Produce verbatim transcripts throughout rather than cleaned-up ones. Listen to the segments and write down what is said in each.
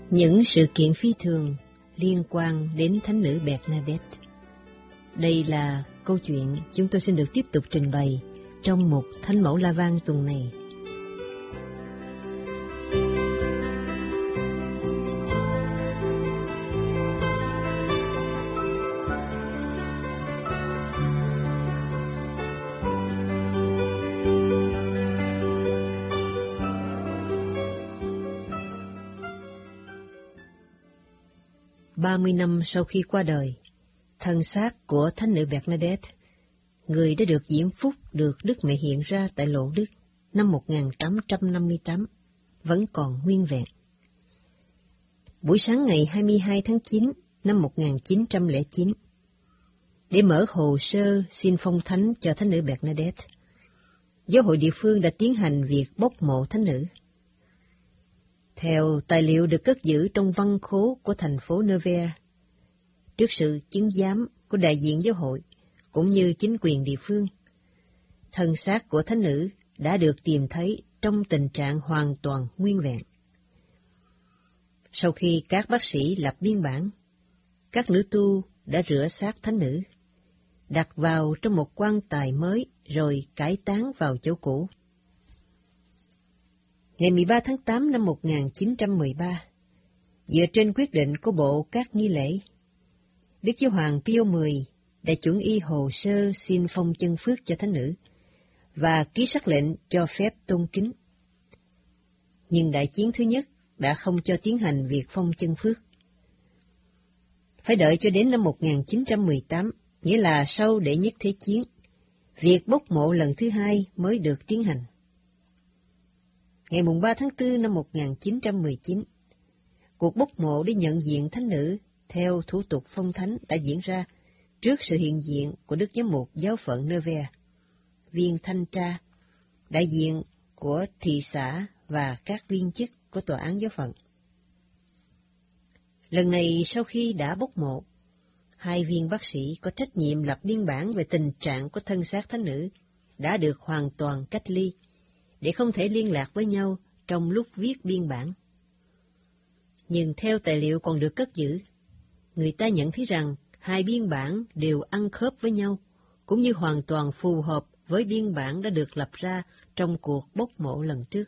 Những sự kiện phi thường liên quan đến thánh nữ Bernadette. Đây là câu chuyện chúng tôi xin được tiếp tục trình bày trong mục Thánh mẫu La Vang tuần này. Ba mươi năm sau khi qua đời, thân xác của thánh nữ Bernadette, người đã được diễm phúc được Đức Mẹ hiện ra tại Lộ Đức năm một nghìn tám trăm năm mươi tám, vẫn còn nguyên vẹn. Buổi sáng ngày hai mươi hai tháng chín năm một nghìn chín trăm lẻ chín, để mở hồ sơ xin phong thánh cho thánh nữ Bernadette, giáo hội địa phương đã tiến hành việc bốc mộ thánh nữ. Theo tài liệu được cất giữ trong văn khố của thành phố Nevers, trước sự chứng giám của đại diện giáo hội cũng như chính quyền địa phương, thân xác của thánh nữ đã được tìm thấy trong tình trạng hoàn toàn nguyên vẹn. Sau khi các bác sĩ lập biên bản, các nữ tu đã rửa xác thánh nữ, đặt vào trong một quan tài mới rồi cải táng vào chỗ cũ. Ngày mười ba tháng tám năm một nghìn chín trăm mười ba, dựa trên quyết định của Bộ các nghi lễ, Đức Giáo hoàng Pio mười đã chuẩn y hồ sơ xin phong chân phước cho thánh nữ và ký sắc lệnh cho phép tôn kính. Nhưng đại chiến thứ nhất đã không cho tiến hành việc phong chân phước. Phải đợi cho đến năm một nghìn chín trăm mười tám, nghĩa là sau Đệ Nhất Thế chiến, việc bốc mộ lần thứ hai mới được tiến hành. Ngày ba tháng tư năm một nghìn chín trăm mười chín, cuộc bốc mộ để nhận diện thánh nữ theo thủ tục phong thánh đã diễn ra trước sự hiện diện của Đức Giám mục giáo phận Nevers, viên thanh tra, đại diện của thị xã và các viên chức của tòa án giáo phận. Lần này sau khi đã bốc mộ, hai viên bác sĩ có trách nhiệm lập biên bản về tình trạng của thân xác thánh nữ đã được hoàn toàn cách ly, để không thể liên lạc với nhau trong lúc viết biên bản. Nhưng theo tài liệu còn được cất giữ, người ta nhận thấy rằng hai biên bản đều ăn khớp với nhau, cũng như hoàn toàn phù hợp với biên bản đã được lập ra trong cuộc bốc mộ lần trước.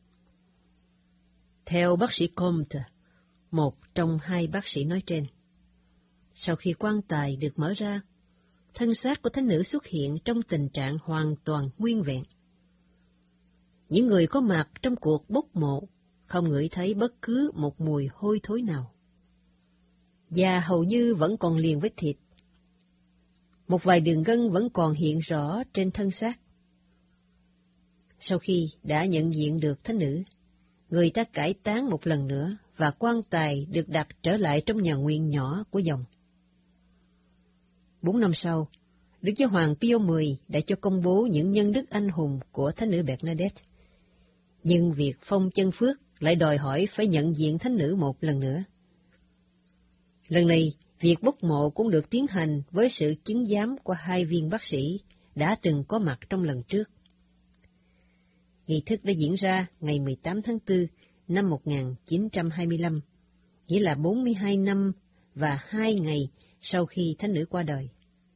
Theo bác sĩ Comte, một trong hai bác sĩ nói trên, sau khi quan tài được mở ra, thân xác của thánh nữ xuất hiện trong tình trạng hoàn toàn nguyên vẹn. Những người có mặt trong cuộc bốc mộ không ngửi thấy bất cứ một mùi hôi thối nào. Da hầu như vẫn còn liền với thịt. Một vài đường gân vẫn còn hiện rõ trên thân xác. Sau khi đã nhận diện được thánh nữ, người ta cải táng một lần nữa và quan tài được đặt trở lại trong nhà nguyện nhỏ của dòng. Bốn năm sau, Đức Giáo hoàng Pio mười đã cho công bố những nhân đức anh hùng của thánh nữ Bernadette. Nhưng việc phong chân phước lại đòi hỏi phải nhận diện thánh nữ một lần nữa. Lần này, việc bốc mộ cũng được tiến hành với sự chứng giám của hai viên bác sĩ đã từng có mặt trong lần trước. Nghi thức đã diễn ra ngày mười tám tháng tư năm một nghìn chín trăm hai mươi lăm, nghĩa là bốn mươi hai năm và hai ngày sau khi thánh nữ qua đời.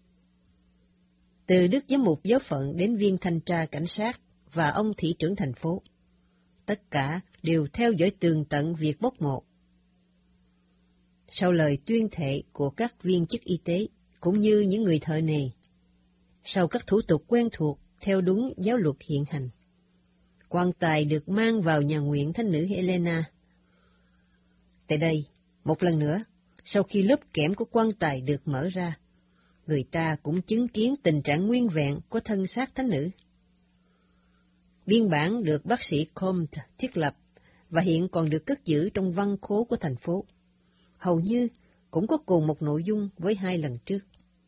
Từ Đức Giám mục giáo phận đến viên thanh tra cảnh sát và ông thị trưởng thành phố, tất cả đều theo dõi tường tận việc bốc mộ. Sau lời tuyên thệ của các viên chức y tế, cũng như những người thợ nề, sau các thủ tục quen thuộc theo đúng giáo luật hiện hành, quan tài được mang vào nhà nguyện thánh nữ Helena. Tại đây, một lần nữa, sau khi lớp kẽm của quan tài được mở ra, người ta cũng chứng kiến tình trạng nguyên vẹn của thân xác thánh nữ. Biên bản được bác sĩ Comte thiết lập và hiện còn được cất giữ trong văn khố của thành phố, hầu như cũng có cùng một nội dung với hai lần trước.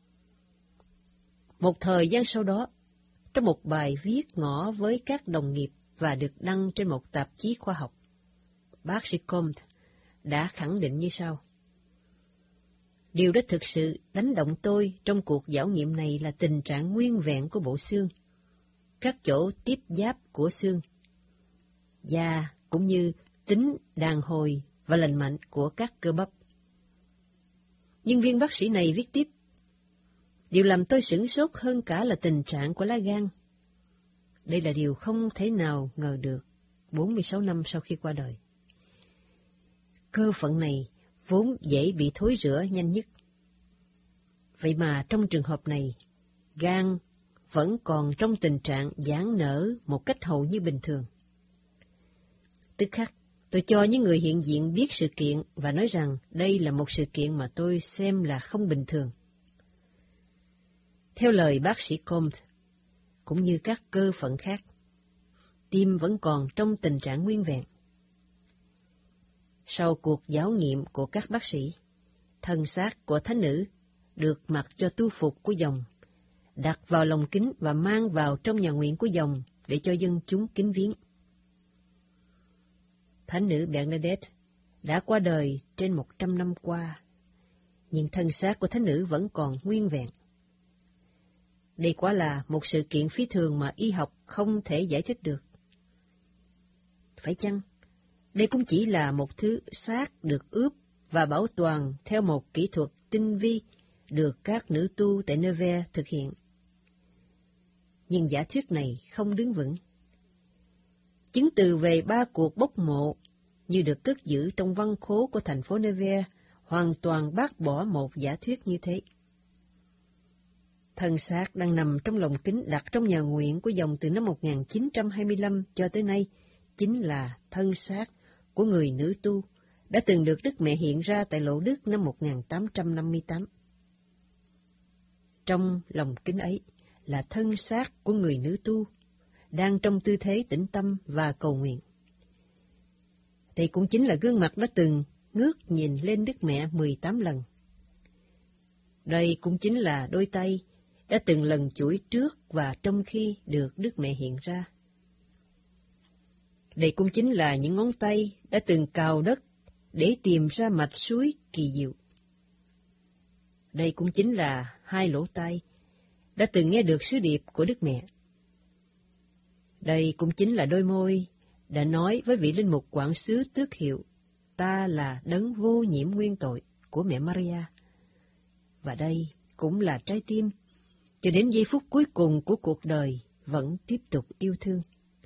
Một thời gian sau đó, trong một bài viết ngỏ với các đồng nghiệp và được đăng trên một tạp chí khoa học, bác sĩ Comte đã khẳng định như sau: Điều đã thực sự đánh động tôi trong cuộc khảo nghiệm này là tình trạng nguyên vẹn của bộ xương, các chỗ tiếp giáp của xương, da cũng như tính đàn hồi và lành mạnh của các cơ bắp. Nhưng viên bác sĩ này viết tiếp, điều làm tôi sửng sốt hơn cả là tình trạng của lá gan. Đây là điều không thể nào ngờ được bốn mươi sáu năm sau khi qua đời. Cơ phận này vốn dễ bị thối rữa nhanh nhất. Vậy mà trong trường hợp này, gan vẫn còn trong tình trạng giãn nở một cách hầu như bình thường. Tức khắc, tôi cho những người hiện diện biết sự kiện và nói rằng đây là một sự kiện mà tôi xem là không bình thường. Theo lời bác sĩ Combs, cũng như các cơ phận khác, tim vẫn còn trong tình trạng nguyên vẹn. Sau cuộc giáo nghiệm của các bác sĩ, thân xác của thánh nữ được mặc cho tu phục của dòng, đặt vào lồng kính và mang vào trong nhà nguyện của dòng để cho dân chúng kính viếng. Thánh nữ Bernadette đã qua đời trên một trăm năm qua, nhưng thân xác của thánh nữ vẫn còn nguyên vẹn. Đây quả là một sự kiện phi thường mà y học không thể giải thích được. Phải chăng, đây cũng chỉ là một thứ xác được ướp và bảo toàn theo một kỹ thuật tinh vi được các nữ tu tại Nevers thực hiện? Nhưng giả thuyết này không đứng vững. Chứng từ về ba cuộc bốc mộ như được cất giữ trong văn khố của thành phố Nevers hoàn toàn bác bỏ một giả thuyết như thế. Thân xác đang nằm trong lồng kính đặt trong nhà nguyện của dòng từ năm một nghìn chín trăm hai mươi lăm cho tới nay chính là thân xác của người nữ tu đã từng được Đức Mẹ hiện ra tại Lộ Đức năm một nghìn tám trăm năm mươi tám. Trong lồng kính ấy là thân xác của người nữ tu đang trong tư thế tĩnh tâm và cầu nguyện. Đây cũng chính là gương mặt đã từng ngước nhìn lên Đức Mẹ mười tám lần. Đây cũng chính là đôi tay đã từng lần chuỗi trước và trong khi được Đức Mẹ hiện ra. Đây cũng chính là những ngón tay đã từng cào đất để tìm ra mạch suối kỳ diệu. Đây cũng chính là hai lỗ tai đã từng nghe được sứ điệp của Đức Mẹ. Đây cũng chính là đôi môi đã nói với vị linh mục quản xứ tước hiệu, ta là đấng vô nhiễm nguyên tội của mẹ Maria. Và đây cũng là trái tim, cho đến giây phút cuối cùng của cuộc đời vẫn tiếp tục yêu thương.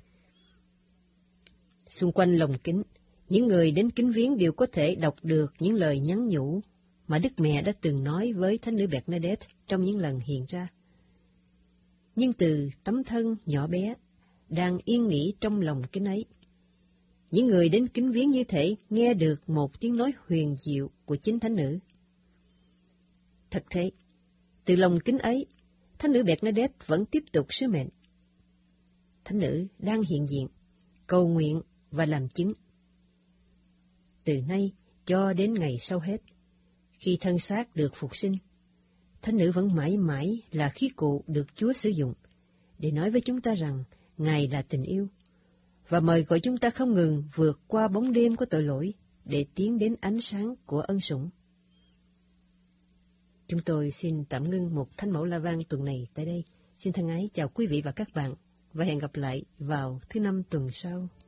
Xung quanh lồng kính, những người đến kính viếng đều có thể đọc được những lời nhắn nhủ mà Đức Mẹ đã từng nói với Thánh nữ Bernadette trong những lần hiện ra. Nhưng từ tấm thân nhỏ bé, đang yên nghỉ trong lòng kính ấy, những người đến kính viếng như thể nghe được một tiếng nói huyền diệu của chính Thánh nữ. Thật thế, từ lòng kính ấy, Thánh nữ Bernadette vẫn tiếp tục sứ mệnh. Thánh nữ đang hiện diện, cầu nguyện và làm chứng. Từ nay cho đến ngày sau hết, khi thân xác được phục sinh, Thánh nữ vẫn mãi mãi là khí cụ được Chúa sử dụng để nói với chúng ta rằng Ngài là tình yêu, và mời gọi chúng ta không ngừng vượt qua bóng đêm của tội lỗi để tiến đến ánh sáng của ân sủng. Chúng tôi xin tạm ngưng một Thánh mẫu La Vang tuần này tại đây. Xin thân ái chào quý vị và các bạn, và hẹn gặp lại vào thứ năm tuần sau.